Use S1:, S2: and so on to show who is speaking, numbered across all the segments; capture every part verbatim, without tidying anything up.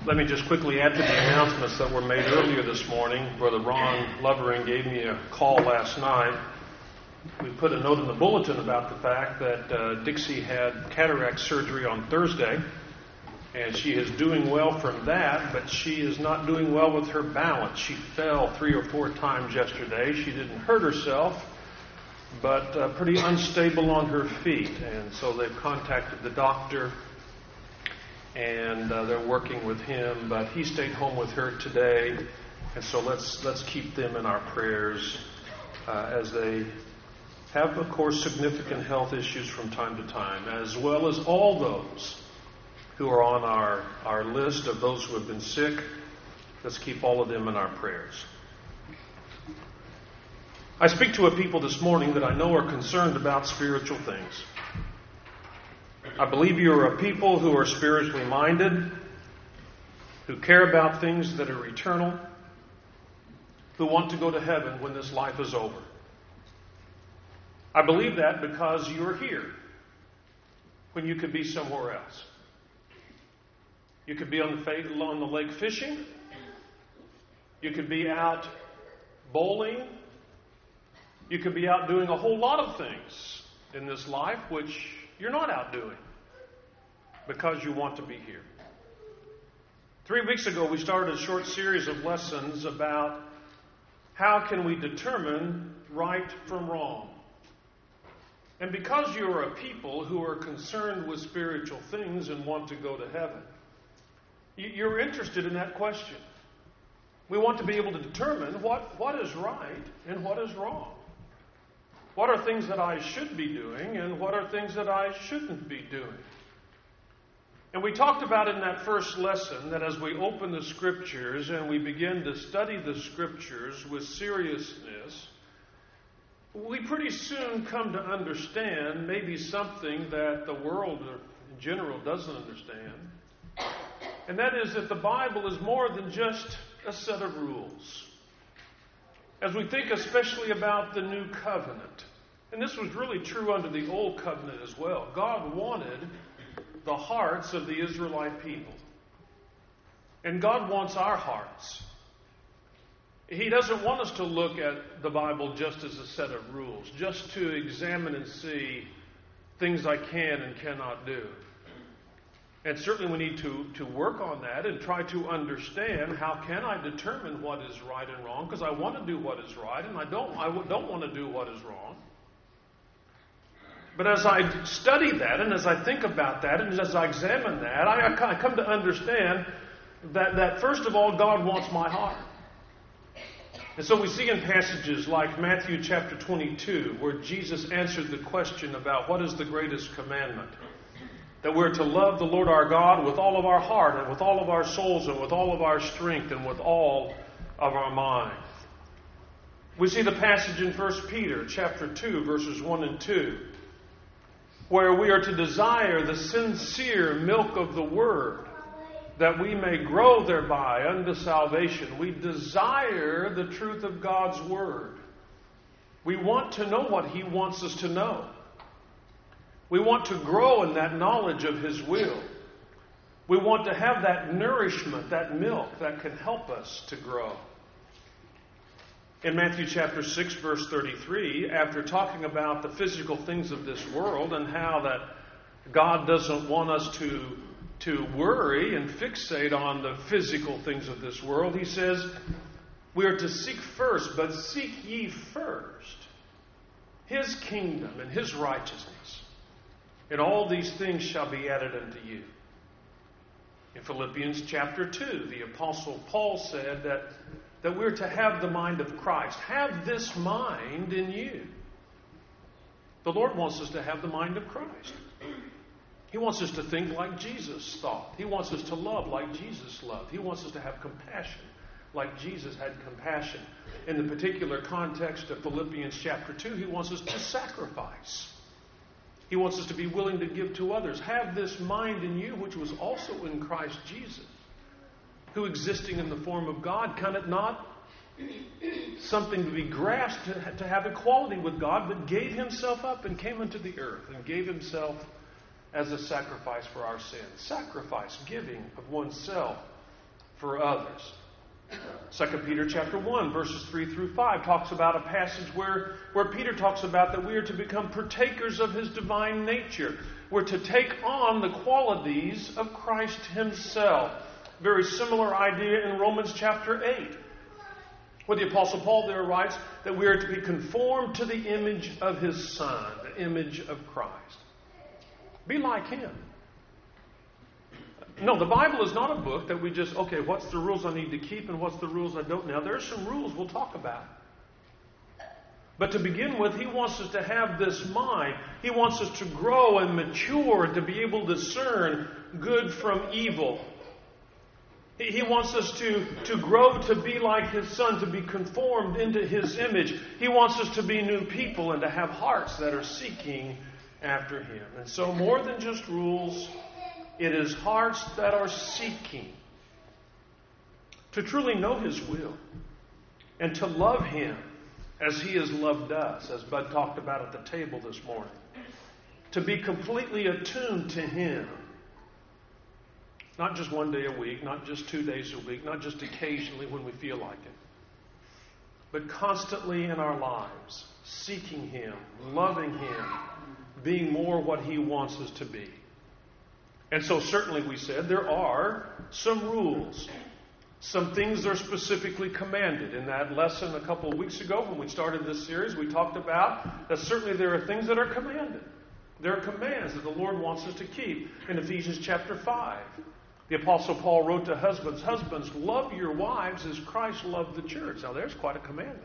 S1: Let me just quickly add to the announcements that were made earlier this morning. Brother Ron Lovering gave me a call last night. We put a note in the bulletin about the fact that uh, Dixie had cataract surgery on Thursday, and she is doing well from that, but she is not doing well with her balance. She fell three or four times yesterday. She didn't hurt herself, but uh, pretty unstable on her feet, and so they've contacted the doctor, and uh, they're working with him, but he stayed home with her today, and so let's let's keep them in our prayers uh, as they have, of course, significant health issues from time to time, as well as all those who are on our, our list of those who have been sick. Let's keep all of them in our prayers. I speak to a people this morning that I know are concerned about spiritual things. I believe you are a people who are spiritually minded, who care about things that are eternal, who want to go to heaven when this life is over. I believe that because you're here when you could be somewhere else. You could be on the, on the lake fishing. You could be out bowling. You could be out doing a whole lot of things in this life which you're not out doing because you want to be here. Three weeks ago, we started a short series of lessons about how can we determine right from wrong. And because you're a people who are concerned with spiritual things and want to go to heaven, you're interested in that question. We want to be able to determine what, what is right and what is wrong. What are things that I should be doing and what are things that I shouldn't be doing? And we talked about in that first lesson that as we open the Scriptures and we begin to study the Scriptures with seriousness, we pretty soon come to understand maybe something that the world in general doesn't understand. And that is that the Bible is more than just a set of rules. As we think especially about the New Covenant, and this was really true under the Old Covenant as well, God wanted the hearts of the Israelite people. And God wants our hearts. He doesn't want us to look at the Bible just as a set of rules, just to examine and see things I can and cannot do. And certainly we need to, to work on that and try to understand how can I determine what is right and wrong, because I want to do what is right and I don't, I don't want to do what is wrong. But as I study that and as I think about that and as I examine that, I, I come to understand that, that first of all, God wants my heart. And so we see in passages like Matthew chapter twenty-two, where Jesus answered the question about what is the greatest commandment. That we're to love the Lord our God with all of our heart and with all of our souls and with all of our strength and with all of our mind. We see the passage in First Peter chapter two, verses one and two, where we are to desire the sincere milk of the Word, that we may grow thereby unto salvation. We desire the truth of God's Word. We want to know what He wants us to know. We want to grow in that knowledge of His will. We want to have that nourishment, that milk that can help us to grow. In Matthew chapter six, verse thirty-three, after talking about the physical things of this world and how that God doesn't want us to, to worry and fixate on the physical things of this world, He says, we are to seek first, but seek ye first His kingdom and His righteousness. And all these things shall be added unto you. In Philippians chapter two, the Apostle Paul said that, that we're to have the mind of Christ. Have this mind in you. The Lord wants us to have the mind of Christ. He wants us to think like Jesus thought. He wants us to love like Jesus loved. He wants us to have compassion like Jesus had compassion. In the particular context of Philippians chapter two, He wants us to sacrifice. He wants us to be willing to give to others. Have this mind in you, which was also in Christ Jesus, who existing in the form of God, counted not something to be grasped to, to have equality with God, but gave Himself up and came unto the earth and gave Himself as a sacrifice for our sins. Sacrifice, giving of oneself for others. Second Peter chapter one, verses three through five talks about a passage where, where Peter talks about that we are to become partakers of his divine nature. We're to take on the qualities of Christ himself. Very similar idea in Romans chapter eight, where the Apostle Paul there writes that we are to be conformed to the image of his Son, the image of Christ. Be like him. No, the Bible is not a book that we just, okay, what's the rules I need to keep and what's the rules I don't? Now, there are some rules we'll talk about. But to begin with, he wants us to have this mind. He wants us to grow and mature, to be able to discern good from evil. He wants us to, to grow to be like his Son, to be conformed into his image. He wants us to be new people and to have hearts that are seeking after him. And so more than just rules, it is hearts that are seeking to truly know his will and to love him as he has loved us, as Bud talked about at the table this morning. To be completely attuned to him. Not just one day a week, not just two days a week, not just occasionally when we feel like it, but constantly in our lives, seeking him, loving him, being more what he wants us to be. And so certainly we said there are some rules, some things that are specifically commanded. In that lesson a couple of weeks ago when we started this series, we talked about that certainly there are things that are commanded. There are commands that the Lord wants us to keep. In Ephesians chapter five, the Apostle Paul wrote to husbands, Husbands, love your wives as Christ loved the church. Now there's quite a commandment.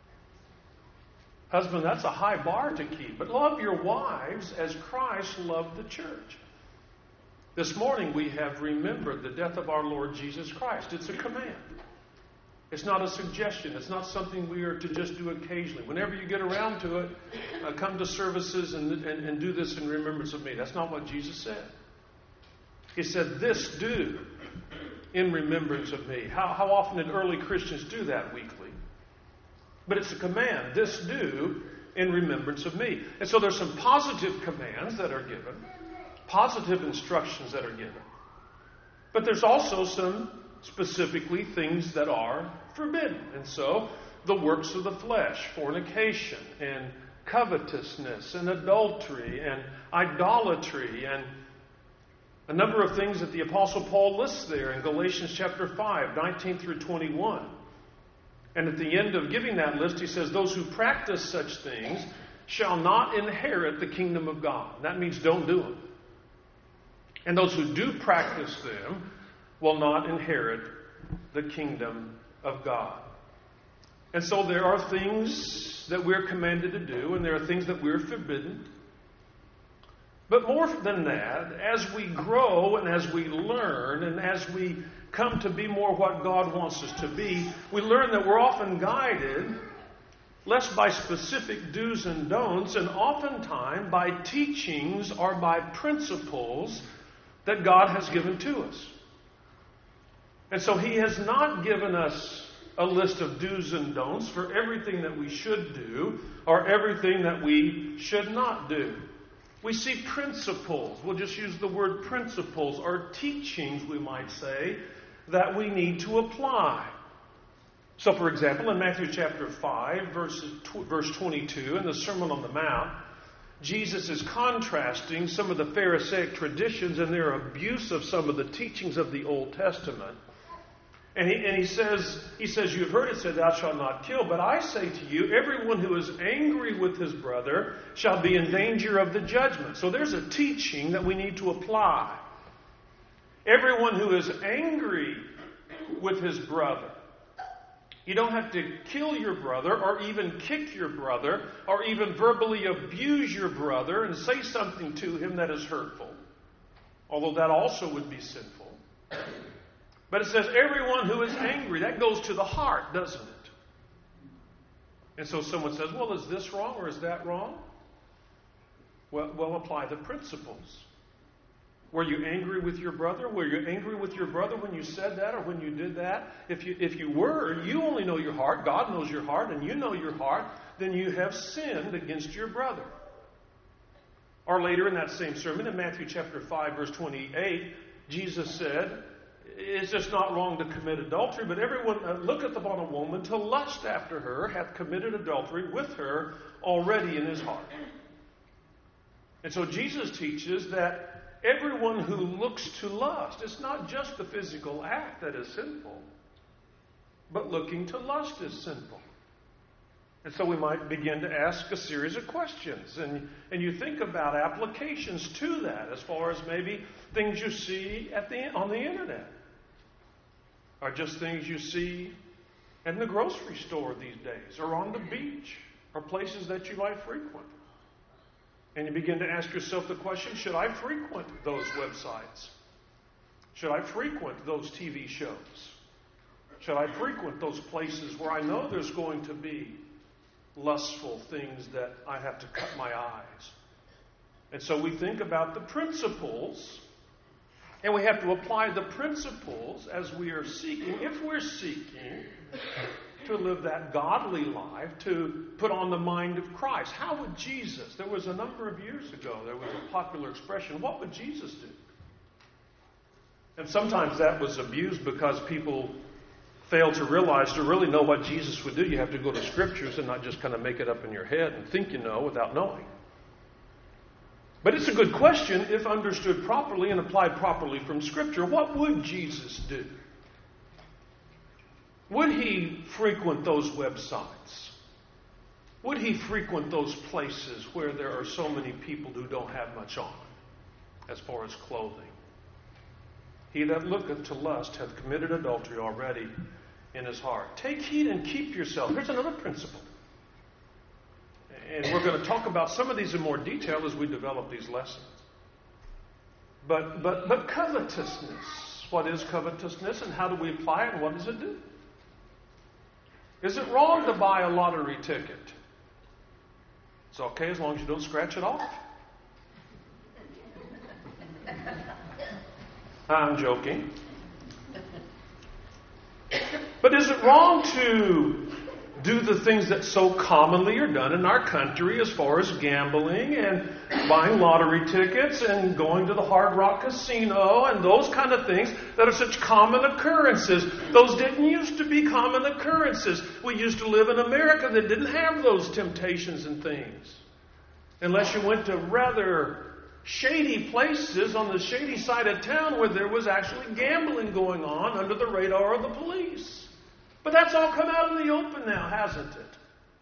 S1: Husband, that's a high bar to keep. But love your wives as Christ loved the church. This morning we have remembered the death of our Lord Jesus Christ. It's a command. It's not a suggestion. It's not something we are to just do occasionally. Whenever you get around to it, uh, come to services and, and, and do this in remembrance of me. That's not what Jesus said. He said, this do in remembrance of me. How, how often did early Christians do that weekly? But it's a command. This do in remembrance of me. And so there's some positive commands that are given. Positive instructions that are given. But there's also some specifically things that are forbidden. And so the works of the flesh, fornication and covetousness and adultery and idolatry and a number of things that the Apostle Paul lists there in Galatians chapter five, nineteen through twenty-one. And at the end of giving that list, he says, those who practice such things shall not inherit the kingdom of God. That means don't do them. And those who do practice them will not inherit the kingdom of God. And so there are things that we're commanded to do, and there are things that we're forbidden. But more than that, as we grow and as we learn and as we come to be more what God wants us to be, we learn that we're often guided less by specific do's and don'ts, and oftentimes by teachings or by principles that God has given to us. And so he has not given us a list of do's and don'ts for everything that we should do or everything that we should not do. We see principles. We'll just use the word principles, or teachings, we might say, that we need to apply. So, for example, in Matthew chapter five, verses, verse twenty-two, in the Sermon on the Mount, Jesus is contrasting some of the Pharisaic traditions and their abuse of some of the teachings of the Old Testament. And he, and he says, he says, you've heard it said, thou shalt not kill. But I say to you, everyone who is angry with his brother shall be in danger of the judgment. So there's a teaching that we need to apply. Everyone who is angry with his brother. You don't have to kill your brother or even kick your brother or even verbally abuse your brother and say something to him that is hurtful. Although that also would be sinful. But it says everyone who is angry. That goes to the heart, doesn't it? And so someone says, well, is this wrong or is that wrong? Well, well, apply the principles. Were you angry with your brother? Were you angry with your brother when you said that or when you did that? If you, if you were, you only know your heart. God knows your heart, and you know your heart. Then you have sinned against your brother. Or later in that same sermon, in Matthew chapter five, verse twenty-eight, Jesus said, it's just not wrong to commit adultery, but everyone uh, looketh upon a woman to lust after her hath committed adultery with her already in his heart. And so Jesus teaches that everyone who looks to lust, it's not just the physical act that is sinful, but looking to lust is sinful. And so we might begin to ask a series of questions. And, and you think about applications to that as far as maybe things you see at the, on the internet. Or just things you see in the grocery store these days. Or on the beach. Or places that you might frequent. And you begin to ask yourself the question, should I frequent those websites? Should I frequent those T V shows? Should I frequent those places where I know there's going to be lustful things that I have to cut my eyes? And so we think about the principles, and we have to apply the principles as we are seeking, if we're seeking to live that godly life, to put on the mind of Christ. How would Jesus, there was a number of years ago, there was a popular expression, what would Jesus do? And sometimes that was abused because people fail to realize to really know what Jesus would do, you have to go to Scriptures and not just kind of make it up in your head and think you know without knowing. But it's a good question if understood properly and applied properly from Scripture. What would Jesus do? Would he frequent those websites? Would he frequent those places where there are so many people who don't have much on as far as clothing? He that looketh to lust hath committed adultery already in his heart. Take heed and keep yourself. Here's another principle. And we're going to talk about some of these in more detail as we develop these lessons. But, but, but covetousness. What is covetousness and how do we apply it and what does it do? Is it wrong to buy a lottery ticket? It's okay as long as you don't scratch it off. I'm joking. But is it wrong to do the things that so commonly are done in our country as far as gambling and buying lottery tickets and going to the Hard Rock Casino and those kind of things that are such common occurrences? Those didn't used to be common occurrences. We used to live in America that didn't have those temptations and things. Unless you went to rather shady places on the shady side of town where there was actually gambling going on under the radar of the police. But that's all come out in the open now, hasn't it?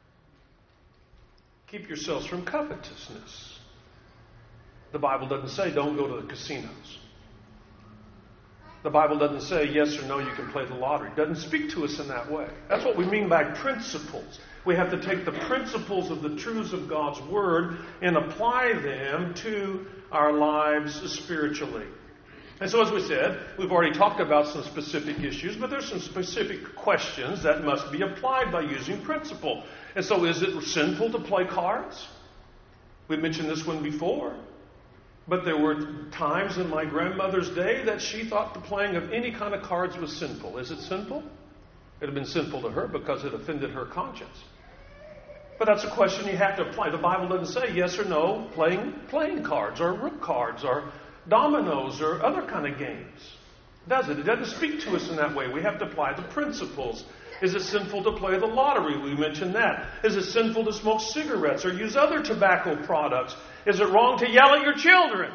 S1: Keep yourselves from covetousness. The Bible doesn't say don't go to the casinos. The Bible doesn't say yes or no, you can play the lottery. It doesn't speak to us in that way. That's what we mean by principles. We have to take the principles of the truths of God's Word and apply them to our lives spiritually. And so as we said, we've already talked about some specific issues, but there's some specific questions that must be applied by using principle. And so is it sinful to play cards? We mentioned this one before. But there were times in my grandmother's day that she thought the playing of any kind of cards was sinful. Is it sinful? It would have been sinful to her because it offended her conscience. But that's a question you have to apply. The Bible doesn't say yes or no playing playing cards or rook cards or dominoes or other kind of games. Does it? It doesn't speak to us in that way. We have to apply the principles. Is it sinful to play the lottery? We mentioned that. Is it sinful to smoke cigarettes or use other tobacco products? Is it wrong to yell at your children?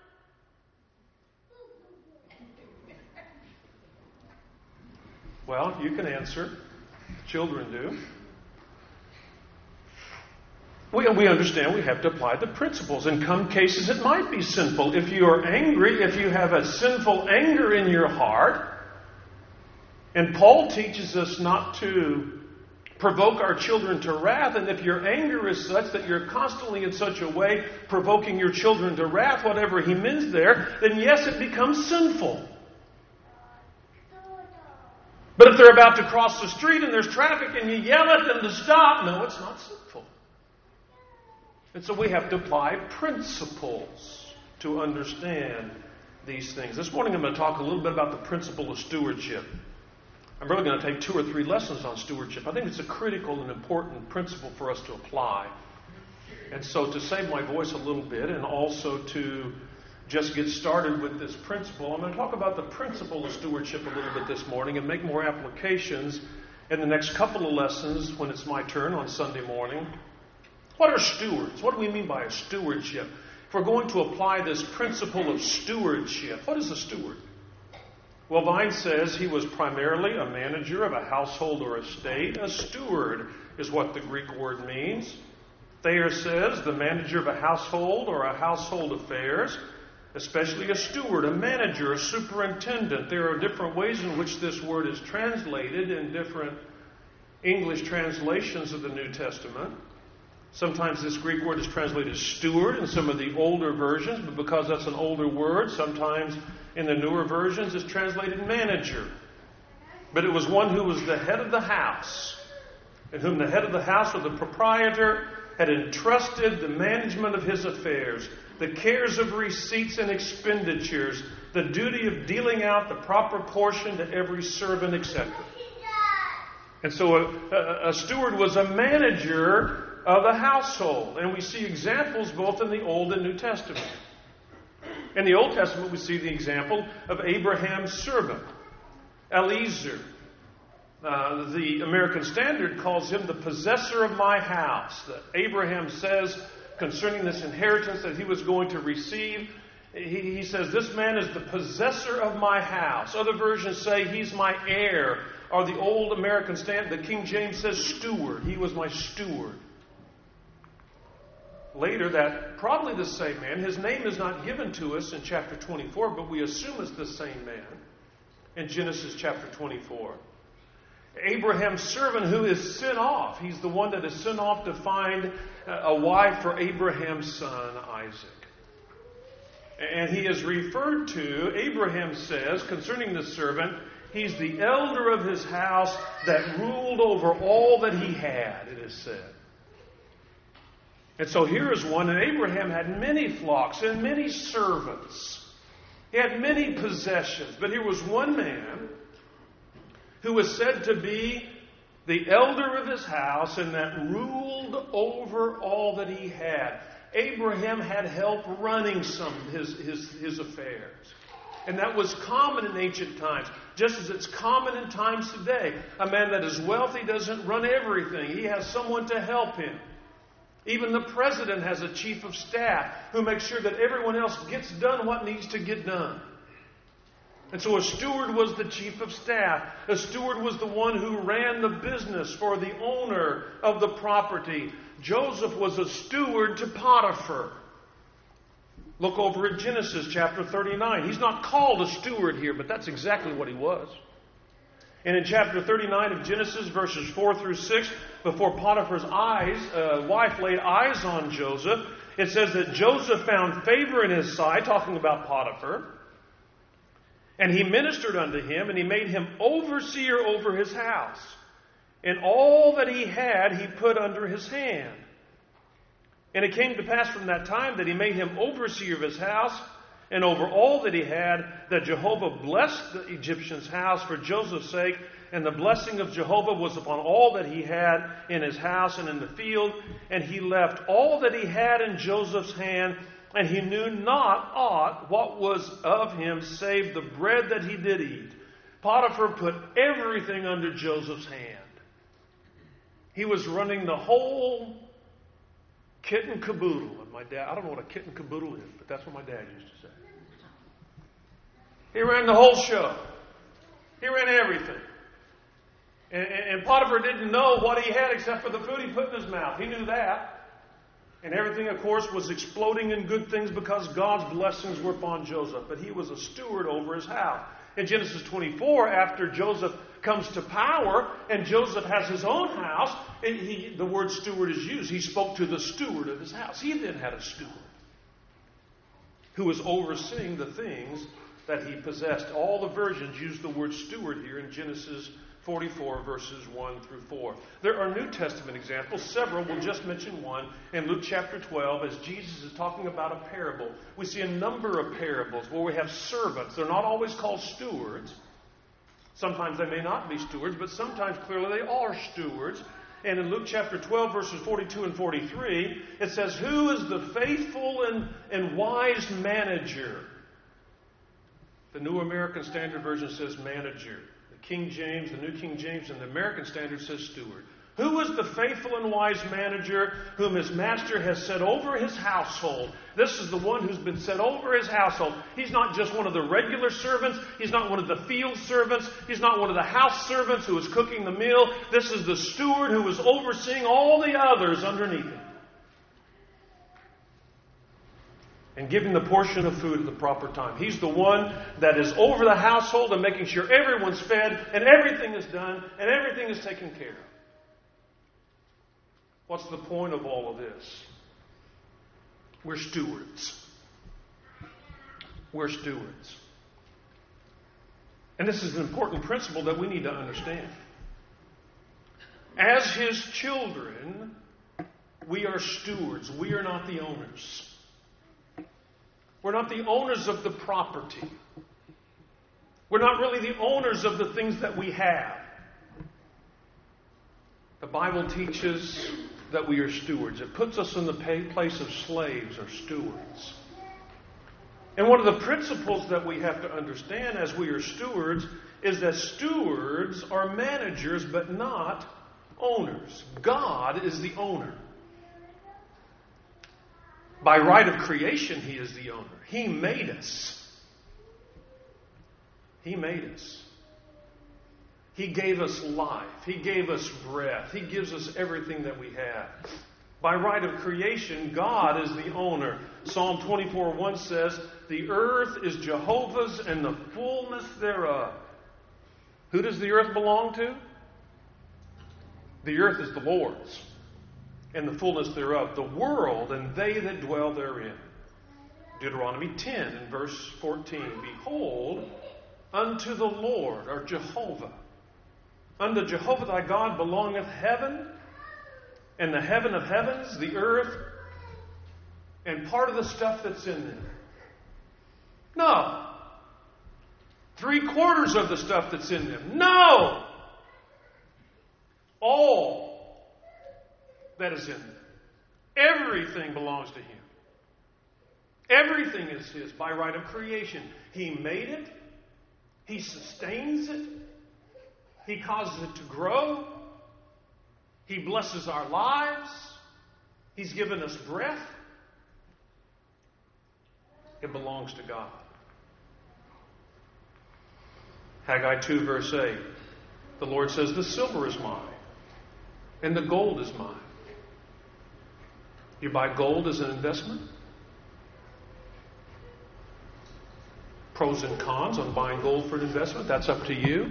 S1: Well, you can answer. Children do. We, we understand we have to apply the principles. In some cases, it might be sinful. If you are angry, if you have a sinful anger in your heart, and Paul teaches us not to provoke our children to wrath, and if your anger is such that you're constantly in such a way provoking your children to wrath, whatever he means there, then yes, it becomes sinful. But if they're about to cross the street and there's traffic and you yell at them to stop, no, it's not sinful. And so we have to apply principles to understand these things. This morning I'm going to talk a little bit about the principle of stewardship. I'm really going to take two or three lessons on stewardship. I think it's a critical and important principle for us to apply. And so to save my voice a little bit and also to just get started with this principle. I'm going to talk about the principle of stewardship a little bit this morning and make more applications in the next couple of lessons when it's my turn on Sunday morning. What are stewards? What do we mean by a stewardship? If we're going to apply this principle of stewardship, what is a steward? Well, Vine says he was primarily a manager of a household or estate. A steward is what the Greek word means. Thayer says the manager of a household or a household affairs, especially a steward, a manager, a superintendent. There are different ways in which this word is translated in different English translations of the New Testament. Sometimes this Greek word is translated steward in some of the older versions, but because that's an older word, sometimes in the newer versions it's translated manager. But it was one who was the head of the house, in whom the head of the house or the proprietor had entrusted the management of his affairs, the cares of receipts and expenditures, the duty of dealing out the proper portion to every servant, et cetera. And so a, a, a steward was a manager of a household. And we see examples both in the Old and New Testament. In the Old Testament, we see the example of Abraham's servant, Eliezer. Uh, the American Standard calls him the possessor of my house. That Abraham says concerning this inheritance that he was going to receive, he, he says, this man is the possessor of my house. Other versions say he's my heir. Or the Old American Standard, the King James says steward. He was my steward. Later, that probably the same man. His name is not given to us in chapter twenty-four, but we assume it's the same man in Genesis chapter twenty-four. Abraham's servant who is sent off. He's the one that is sent off to find a wife for Abraham's son, Isaac. And he is referred to, Abraham says, concerning this servant, he's the elder of his house that ruled over all that he had, it is said. And so here is one, and Abraham had many flocks and many servants. He had many possessions. But here was one man who was said to be the elder of his house and that ruled over all that he had. Abraham had help running some of his, his, his affairs. And that was common in ancient times, just as it's common in times today. A man that is wealthy doesn't run everything. He has someone to help him. Even the president has a chief of staff who makes sure that everyone else gets done what needs to get done. And so a steward was the chief of staff. A steward was the one who ran the business for the owner of the property. Joseph was a steward to Potiphar. Look over at Genesis chapter thirty-nine. He's not called a steward here, but that's exactly what he was. And in chapter thirty-nine of Genesis, verses four through six, before Potiphar's eyes, uh, wife laid eyes on Joseph, it says that Joseph found favor in his sight, talking about Potiphar, and he ministered unto him, and he made him overseer over his house. And all that he had he put under his hand. And it came to pass from that time that he made him overseer of his house, and over all that he had, that Jehovah blessed the Egyptian's house for Joseph's sake, and the blessing of Jehovah was upon all that he had in his house and in the field. And he left all that he had in Joseph's hand, and he knew not aught what was of him, save the bread that he did eat. Potiphar put everything under Joseph's hand. He was running the whole kit and caboodle of my dad. I don't know what a kit and caboodle is, but that's what my dad used to say. He ran the whole show. He ran everything. And, and Potiphar didn't know what he had except for the food he put in his mouth. He knew that. And everything, of course, was exploding in good things because God's blessings were upon Joseph. But he was a steward over his house. In Genesis twenty-four, after Joseph comes to power and Joseph has his own house, and he, the word steward is used. He spoke to the steward of his house. He then had a steward who was overseeing the things that he possessed. All the versions use the word steward here in Genesis forty-four, verses one through four. There are New Testament examples, several. We'll just mention one in Luke chapter twelve, as Jesus is talking about a parable. We see a number of parables where we have servants. They're not always called stewards. Sometimes they may not be stewards, but sometimes clearly they are stewards. And in Luke chapter twelve, verses forty-two and forty-three, it says, "Who is the faithful and, and wise manager?" The New American Standard Version says manager. The King James, the New King James, and the American Standard says steward. Who is the faithful and wise manager whom his master has set over his household? This is the one who's been set over his household. He's not just one of the regular servants. He's not one of the field servants. He's not one of the house servants who is cooking the meal. This is the steward who is overseeing all the others underneath him. And giving the portion of food at the proper time. He's the one that is over the household and making sure everyone's fed and everything is done and everything is taken care of. What's the point of all of this? We're stewards. We're stewards. And this is an important principle that we need to understand. As His children, we are stewards. We are not the owners. We're not the owners of the property. We're not really the owners of the things that we have. The Bible teaches that we are stewards. It puts us in the place of slaves or stewards. And one of the principles that we have to understand as we are stewards is that stewards are managers but not owners. God is the owner. By right of creation, He is the owner. He made us. He made us. He gave us life. He gave us breath. He gives us everything that we have. By right of creation, God is the owner. Psalm twenty-four one says, "The earth is Jehovah's and the fullness thereof." Who does the earth belong to? The earth is the Lord's, and the fullness thereof, the world and they that dwell therein. Deuteronomy ten and verse fourteen. "Behold, unto the Lord," or Jehovah, "unto Jehovah thy God belongeth heaven, and the heaven of heavens, the earth, and part of the stuff that's in there." No. Three quarters of the stuff that's in them. No. All that is in them. Everything belongs to Him. Everything is His by right of creation. He made it. He sustains it. He causes it to grow. He blesses our lives. He's given us breath. It belongs to God. Haggai two verse eight. The Lord says, "The silver is mine, and the gold is mine." You buy gold as an investment? Pros and cons on buying gold for an investment. That's up to you.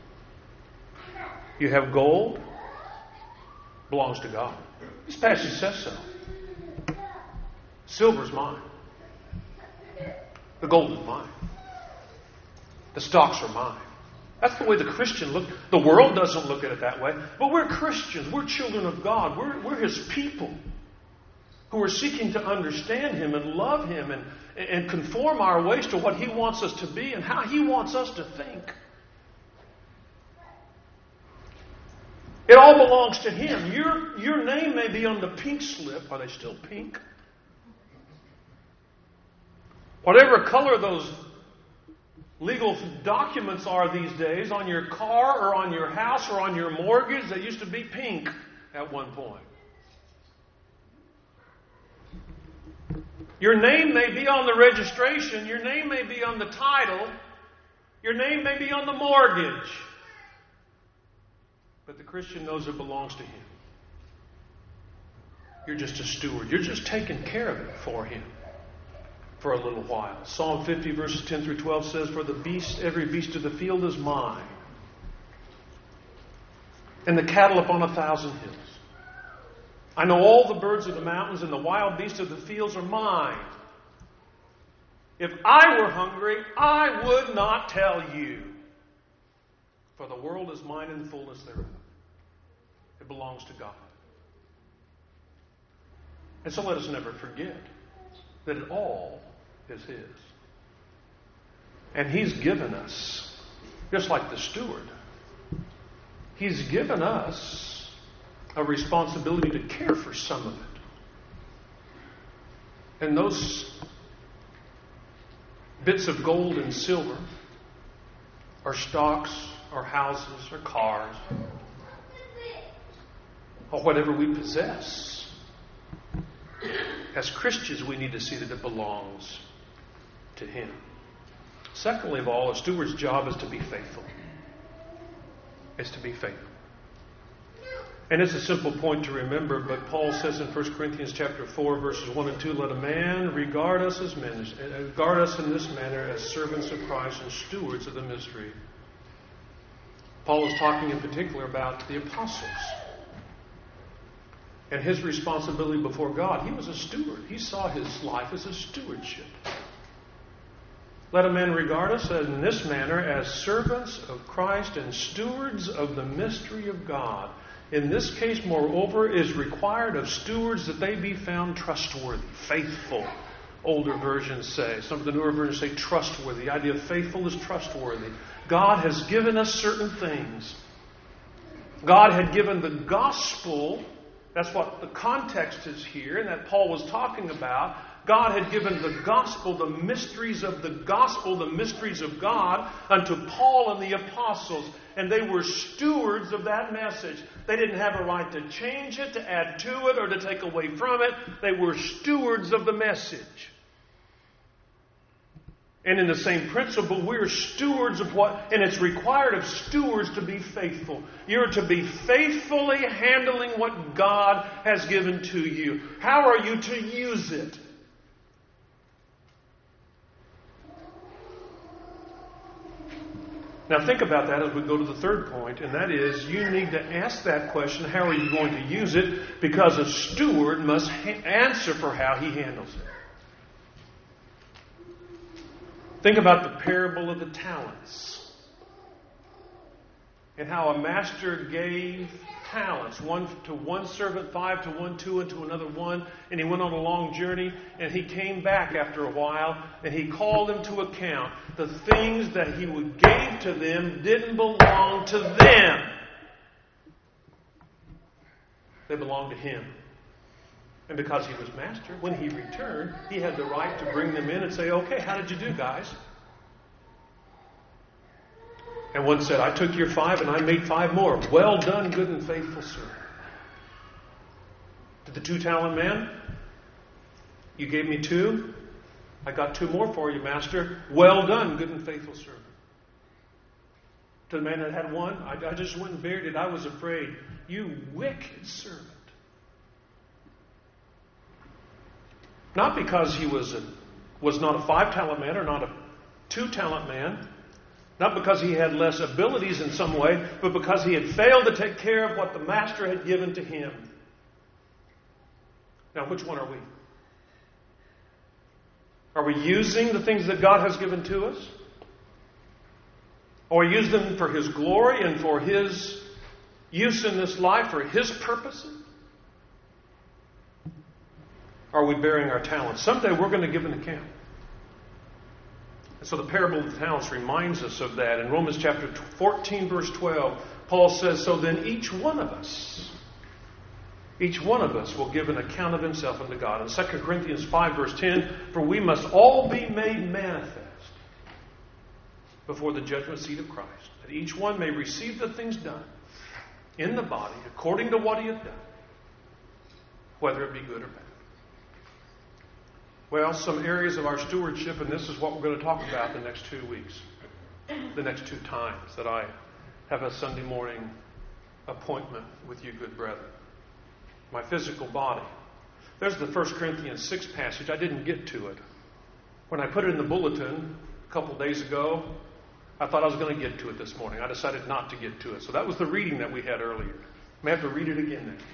S1: You have gold. Belongs to God. This passage says so. Silver's mine. The gold is mine. The stocks are mine. That's the way the Christian looks. The world doesn't look at it that way. But we're Christians. We're children of God. We're, we're His people who are seeking to understand Him and love Him and, and conform our ways to what He wants us to be and how He wants us to think. It all belongs to Him. Your, your name may be on the pink slip. Are they still pink? Whatever color those legal documents are these days, on your car or on your house or on your mortgage, they used to be pink at one point. Your name may be on the registration. Your name may be on the title. Your name may be on the mortgage. But the Christian knows it belongs to Him. You're just a steward. You're just taking care of it for Him for a little while. Psalm fifty verses ten through twelve says, "For the beast, every beast of the field is mine, and the cattle upon a thousand hills. I know all the birds of the mountains, and the wild beasts of the fields are mine. If I were hungry, I would not tell you. For the world is mine and the fullness thereof." It belongs to God. And so let us never forget that it all is His. And He's given us, just like the steward, He's given us a responsibility to care for some of it. And those bits of gold and silver are stocks or houses or cars or whatever we possess. As Christians, we need to see that it belongs to Him. Secondly of all, a steward's job is to be faithful. Is to be faithful. And it's a simple point to remember, but Paul says in First Corinthians chapter four, verses one and two, let a man regard us as men, regard us in this manner as servants of Christ and stewards of the mystery. Paul is talking in particular about the apostles and his responsibility before God. He was a steward. He saw his life as a stewardship. Let a man regard us in this manner as servants of Christ and stewards of the mystery of God. In this case, moreover, is required of stewards that they be found trustworthy, faithful. Older versions say. Some of the newer versions say trustworthy. The idea of faithful is trustworthy. God has given us certain things. God had given the gospel. That's what the context is here, and that Paul was talking about. God had given the gospel, the mysteries of the gospel, the mysteries of God, unto Paul and the apostles. And they were stewards of that message. They didn't have a right to change it, to add to it, or to take away from it. They were stewards of the message. And in the same principle, we're stewards of what, and it's required of stewards to be faithful. You're to be faithfully handling what God has given to you. How are you to use it? Now think about that as we go to the third point, and that is you need to ask that question, how are you going to use it? Because a steward must ha- answer for how he handles it. Think about the parable of the talents and how a master gave talents, one to one servant, five to one, two, and to another one. And he went on a long journey, and he came back after a while, and he called them to account. The things that he gave to them didn't belong to them. They belonged to him. And because he was master, when he returned, he had the right to bring them in and say, okay, how did you do, guys? And one said, I took your five and I made five more. Well done, good and faithful servant. To the two-talent man, you gave me two. I got two more for you, master. Well done, good and faithful servant. To the man that had one, I, I just went and buried it. I was afraid. You wicked servant. Not because he was a, was not a five-talent man or not a two-talent man. Not because he had less abilities in some way, but because he had failed to take care of what the master had given to him. Now, which one are we? Are we using the things that God has given to us? Or use them for His glory and for His use in this life, for His purposes? Are we bearing our talents? Someday we're going to give an account. And so the parable of the talents reminds us of that. In Romans chapter fourteen, verse twelve, Paul says, so then each one of us, each one of us will give an account of himself unto God. In Second Corinthians five, verse ten, for we must all be made manifest before the judgment seat of Christ, that each one may receive the things done in the body according to what he hath done, whether it be good or bad. Well, some areas of our stewardship, and this is what we're going to talk about the next two weeks, the next two times that I have a Sunday morning appointment with you, good brethren. My physical body. There's the First Corinthians six passage. I didn't get to it. When I put it in the bulletin a couple days ago, I thought I was going to get to it this morning. I decided not to get to it. So that was the reading that we had earlier. I may have to read it again then.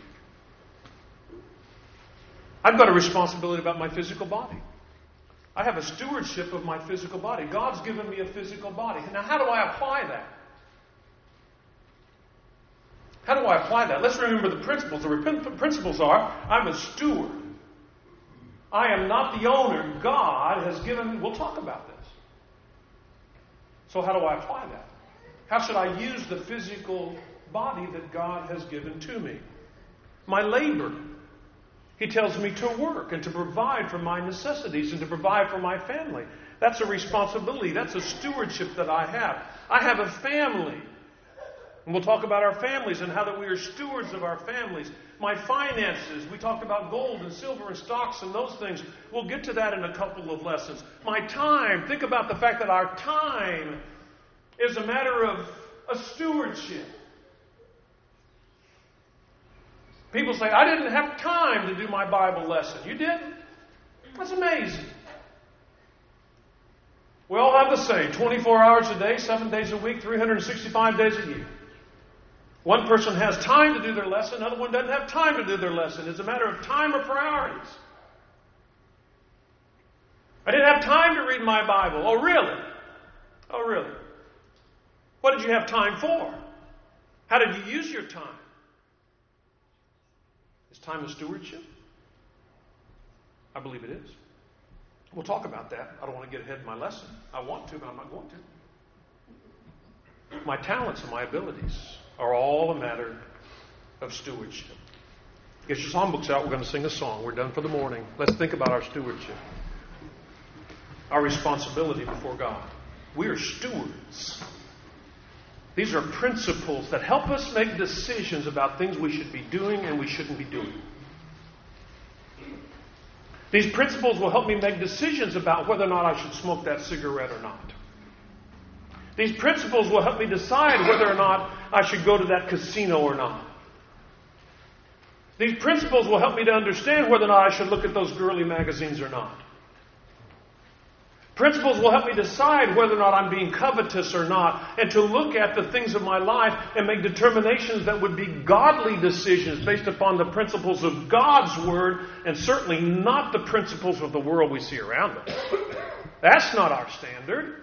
S1: I've got a responsibility about my physical body. I have a stewardship of my physical body. God's given me a physical body. Now, how do I apply that? How do I apply that? Let's remember the principles. The principles are, I'm a steward. I am not the owner. God has given me. We'll talk about this. So how do I apply that? How should I use the physical body that God has given to me? my labor. He tells me to work and to provide for my necessities and to provide for my family. That's a responsibility. That's a stewardship that I have. I have a family. And we'll talk about our families and how that we are stewards of our families. My finances, we talked about gold and silver and stocks and those things. We'll get to that in a couple of lessons. My time, think about the fact that our time is a matter of a stewardship. People say, I didn't have time to do my Bible lesson. You didn't? That's amazing. We all have the same. twenty-four hours a day, seven days a week, three hundred sixty-five days a year. One person has time to do their lesson, another one doesn't have time to do their lesson. It's a matter of time or priorities. I didn't have time to read my Bible. Oh, really? Oh, really? What did you have time for? How did you use your time? Is time a stewardship? I believe it is. We'll talk about that. I don't want to get ahead of my lesson. I want to, but I'm not going to. My talents and my abilities are all a matter of stewardship. Get your songbooks out. We're going to sing a song. We're done for the morning. Let's think about our stewardship. Our responsibility before God. We are stewards. These are principles that help us make decisions about things we should be doing and we shouldn't be doing. These principles will help me make decisions about whether or not I should smoke that cigarette or not. These principles will help me decide whether or not I should go to that casino or not. These principles will help me to understand whether or not I should look at those girly magazines or not. Principles will help me decide whether or not I'm being covetous or not, and to look at the things of my life and make determinations that would be godly decisions based upon the principles of God's Word, and certainly not the principles of the world we see around us. That's not our standard.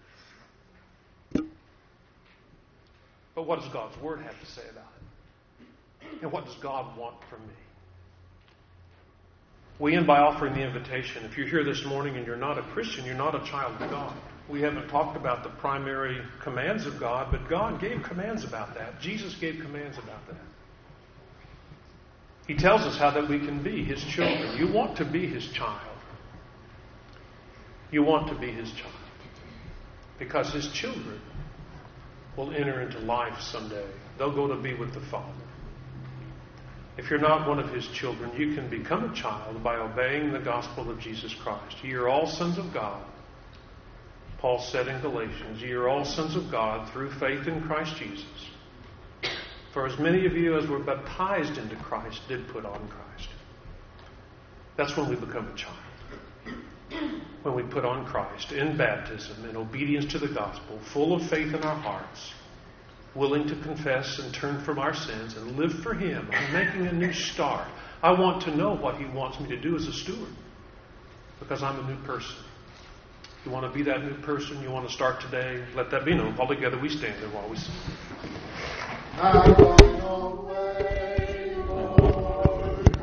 S1: But what does God's Word have to say about it? And what does God want from me? We end by offering the invitation. If you're here this morning and you're not a Christian, you're not a child of God. We haven't talked about the primary commands of God, but God gave commands about that. Jesus gave commands about that. He tells us how that we can be His children. You want to be His child. You want to be His child. Because His children will enter into life someday. They'll go to be with the Father. If you're not one of His children, you can become a child by obeying the gospel of Jesus Christ. Ye are all sons of God. Paul said in Galatians, ye are all sons of God through faith in Christ Jesus. For as many of you as were baptized into Christ did put on Christ. That's when we become a child. When we put on Christ in baptism, in obedience to the gospel, full of faith in our hearts, willing to confess and turn from our sins and live for Him. I'm making a new start. I want to know what He wants me to do as a steward, because I'm a new person. If you want to be that new person, you want to start today, let that be known. All together we stand there while we sing. I want no way.